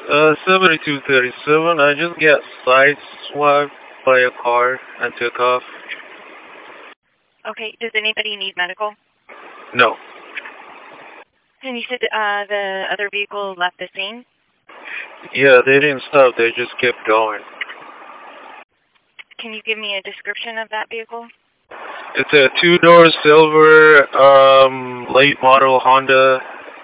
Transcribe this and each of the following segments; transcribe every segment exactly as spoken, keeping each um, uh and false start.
Uh, seventy-two thirty-seven. I just got sideswiped by a car and took off. Okay, does anybody need medical? No. And you said uh, the other vehicle left the scene? Yeah, they didn't stop. They just kept going. Can you give me a description of that vehicle? It's a two-door silver, um, late model Honda.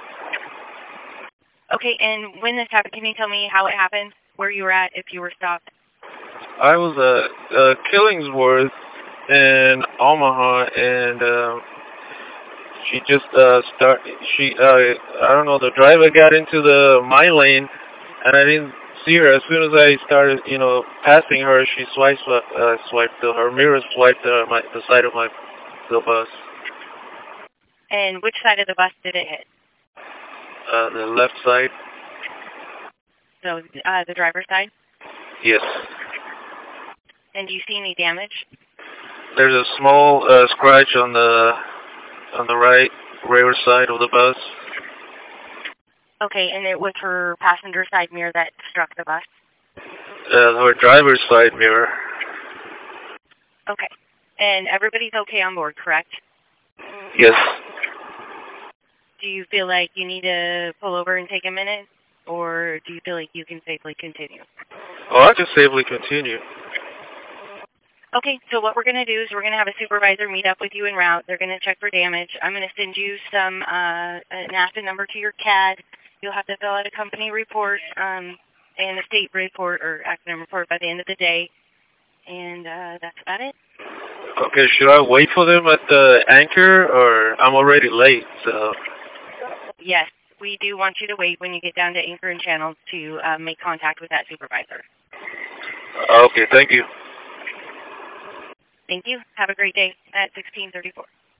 Okay, and when this happened, can you tell me how it happened, where you were at, if you were stopped? I was at uh, Killingsworth in Omaha, and um, she just uh, start. She, uh, I don't know. The driver got into the my lane, and I didn't see her. As soon as I started, you know, passing her, she swiped, uh, swiped the, her mirror swiped uh, my, the side of my the bus. And which side of the bus did it hit? Uh, the left side. So uh, the driver's side? Yes. And do you see any damage? There's a small uh, scratch on the on the right rear side of the bus. Okay, and it was her passenger side mirror that struck the bus? Uh, her driver's side mirror. Okay. And everybody's okay on board, correct? Yes. Do you feel like you need to pull over and take a minute? Or do you feel like you can safely continue? Oh, I can safely continue. Okay, so what we're going to do is we're going to have a supervisor meet up with you en route. They're going to check for damage. I'm going to send you some uh, an A S A number to your C A D. You'll have to fill out a company report um, and a state report or accident report by the end of the day. And uh, that's about it. Okay, should I wait for them at the anchor, or I'm already late, so... Yes, we do want you to wait when you get down to Anchor and Channel to uh, make contact with that supervisor. Okay, thank you. Thank you. Have a great day at sixteen thirty-four.